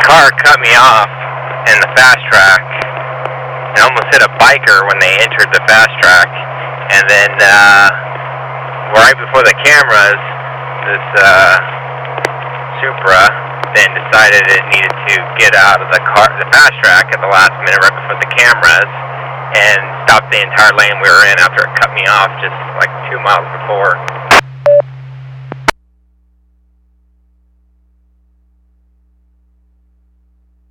car cut me off in the fast track and almost hit a biker when they entered the fast track. And then right before the cameras, this Supra then decided it needed to get out of the fast track at the last minute right before the cameras and stopped the entire lane we were in after it cut me off just like 2 miles before.